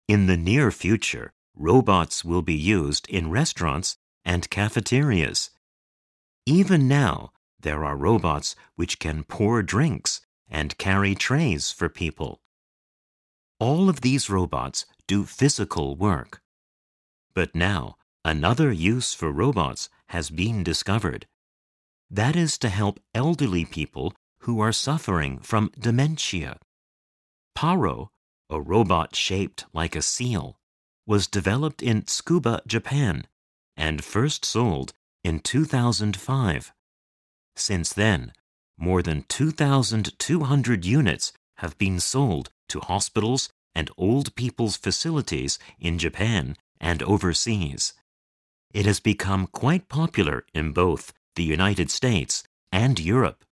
In the near future, robots will be used in restaurants and cafeterias. Even now, there are robots which can pour drinks and carry trays for people. All of these robots do physical work. But now, another use for robots has been discovered. That is to help elderly people who are suffering from dementia. Paro, a robot shaped like a seal, was developed in Tsukuba, Japan, and first sold in 2005. Since then, more than 2,200 units have been sold to hospitals and old people's facilities in Japan and overseas. It has become quite popular in both the United States and Europe.